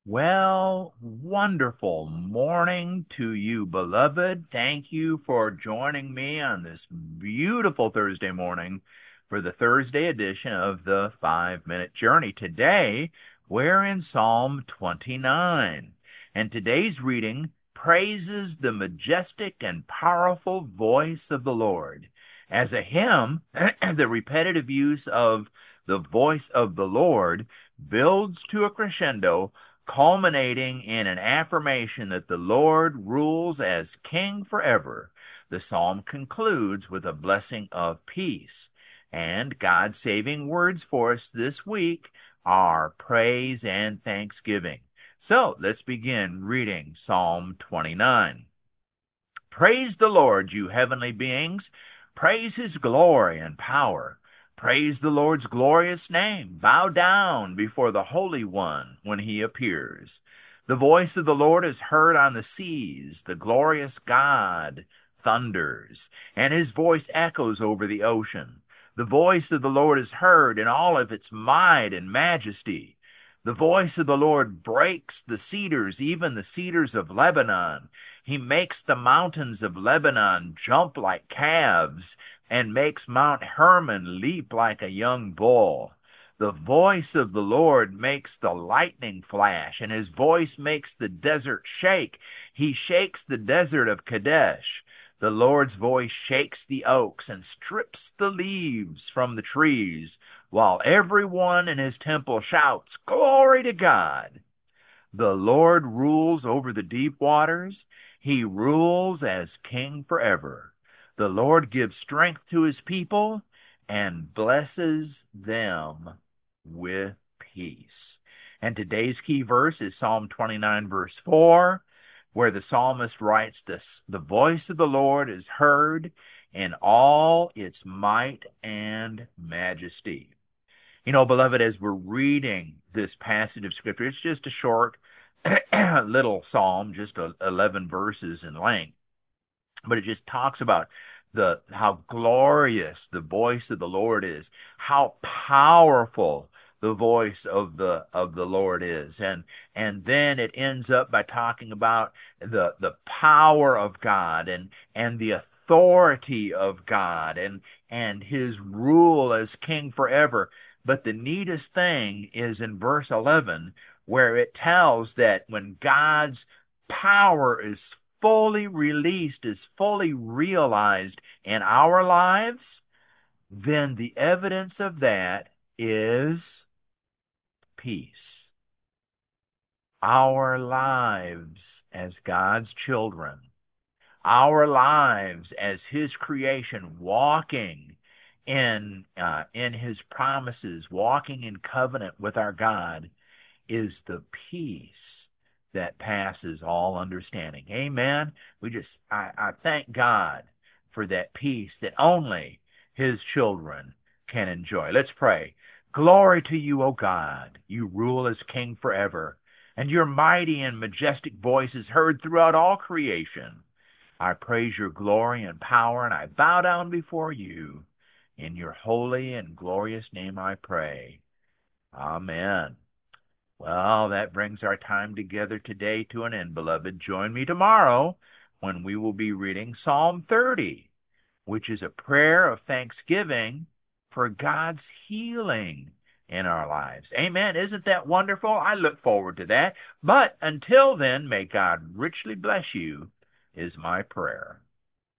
Well, wonderful morning to you, beloved. Thank you for joining me on this beautiful Thursday morning for the Thursday edition of the 5 Minute Journey. Today, we're in Psalm 29, and today's reading praises the majestic and powerful voice of the Lord. As a hymn, the repetitive use of the voice of the Lord builds to a crescendo, culminating in an affirmation that the Lord rules as King forever. The psalm concludes with a blessing of peace. And God's saving words for us this week are praise and thanksgiving. So let's begin reading Psalm 29. Praise the Lord, you heavenly beings. Praise his glory and power. Praise the Lord's glorious name. Bow down before the Holy One when he appears. The voice of the Lord is heard on the seas. The glorious God thunders, and his voice echoes over the ocean. The voice of the Lord is heard in all of its might and majesty. The voice of the Lord breaks the cedars, even the cedars of Lebanon. He makes the mountains of Lebanon jump like calves, and makes Mount Hermon leap like a young bull. The voice of the Lord makes the lightning flash, and his voice makes the desert shake. He shakes the desert of Kadesh. The Lord's voice shakes the oaks and strips the leaves from the trees, while everyone in his temple shouts, "Glory to God!" The Lord rules over the deep waters. He rules as King forever. The Lord gives strength to his people and blesses them with peace. And today's key verse is Psalm 29, verse 4, where the psalmist writes this: "The voice of the Lord is heard in all its might and majesty." You know, beloved, as we're reading this passage of Scripture, it's just a short little psalm, just 11 verses in length, but it just talks about how glorious the voice of the Lord is, how powerful the voice of the Lord is, and then it ends up by talking about the power of God and the authority of God and his rule as King forever. But the neatest thing is in verse 11, where it tells that when God's power is fully released, is fully realized in our lives, then the evidence of that is peace. Our lives as God's children, our lives as his creation, walking in his promises, walking in covenant with our God, is the peace that passes all understanding. Amen. I thank God for that peace that only his children can enjoy. Let's pray. Glory to you, O God. You rule as King forever, and your mighty and majestic voice is heard throughout all creation. I praise your glory and power, and I bow down before you. In your holy and glorious name I pray. Amen. Well, that brings our time together today to an end, beloved. Join me tomorrow when we will be reading Psalm 30, which is a prayer of thanksgiving for God's healing in our lives. Amen. Isn't that wonderful? I look forward to that. But until then, may God richly bless you, is my prayer.